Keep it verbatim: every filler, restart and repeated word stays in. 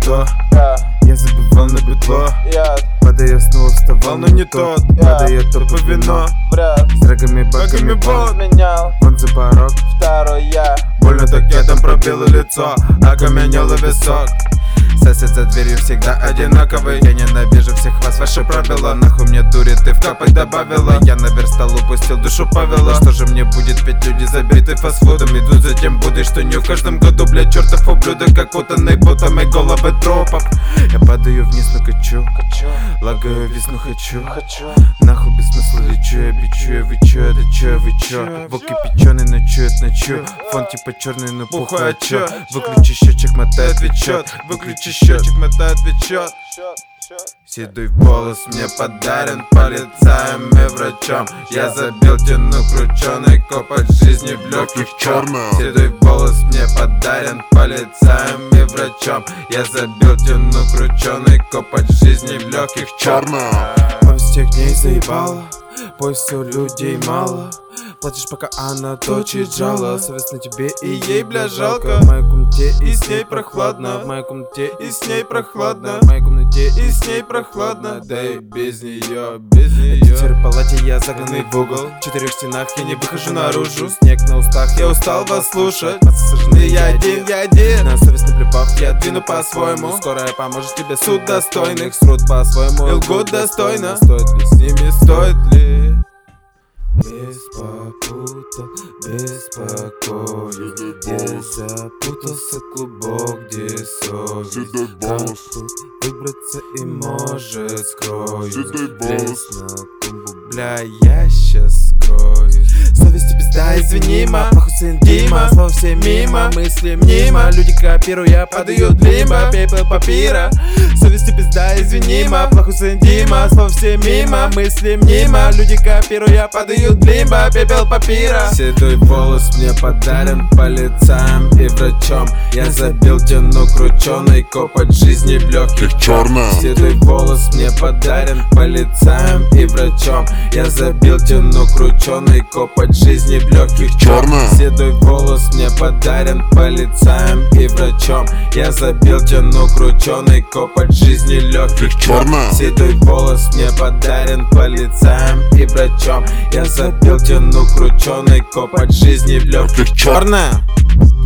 то. Я забивал на бедло, падая снова вставал, но не тот. Падает тупо вино, с драгами, баками бол. Вон за порог, второй я. больно так ядом пробило лицо, окаменело висок. Сосед за дверью всегда одинаковый. Я ненавижу всех вас, ваши правила. Нахуй мне дури, ты вкапать добавила. Я наверстал, упустил душу Павела. Что же мне будет, пять люди забиты фастфудом. Идут за тем будой, что не в каждом году, блядь, чертов ублюдок, окутанный ботами головы тропов. Я падаю вниз, но качу, лагаю, весну хочу. Нахуй без смысла лечу, я бичу, я вычу, это чё, вы чё? Волки печеный ночуют ночью. Фон типа черный, но пухой, а чё? Выключи счетчик, мотает вечет. Выключи счетчик, мотает вечет. Седой волос мне подарен полицаем и врачом. Я забил, тяну крученый, копать жизни в легких черных. Седой волос мне подарен полицаем и врачом. Я забил, тяну крученый, копать жизни в легких черных. Повесть тех дней заебала, поезд у людей мало. Платишь, пока она точит жало. Совесть на тебе и ей, бля, жалко. В моей комнате и с ней прохладно. В моей комнате и с ней прохладно. В моей комнате и с ней прохладно. Да и без нее, без нее. Теперь в палате я загнанный в угол. В четырех стенах я не выхожу наружу. Снег на устах, я устал вас слушать. Подсаженный я один, я один. На совесть наплевав, я двину по-своему. Скорая поможет тебе, суд достойных. Срут по-своему и лгут достойно. Стоит ли с ними, стоит ли? Без попутал, беспокоен, где запутался клубок, где совесть. Там выбраться и может скроюсь. Лезь на тумбу, бля, я щас скроюсь. Совесть пизда, извинима, похуй сын Дима. Слова все мимо, мысли мимо. Люди копируя, падают в лимбо. Пепел папира. Совесть пизда, извинима, похуй сын Дима. Слова все мимо, мысли мимо. Люди копируя, падают в лимбо. Пепел папира. Седой волос мне подарен полицаем и врачом. Я забил, тяну крученый, копать жизни в легких черных. Седой волос мне подарен полицаем и врачом. Я забил, тяну крученый, копать жизни в легких черных. Седой волос мне подарен полицаем и врачом. Я забил, тяну крученый, копать жизни легких черных. Седой волос мне подарен полицаем и врачом. Я забил, тяну крученый, копать жизни в легких черных.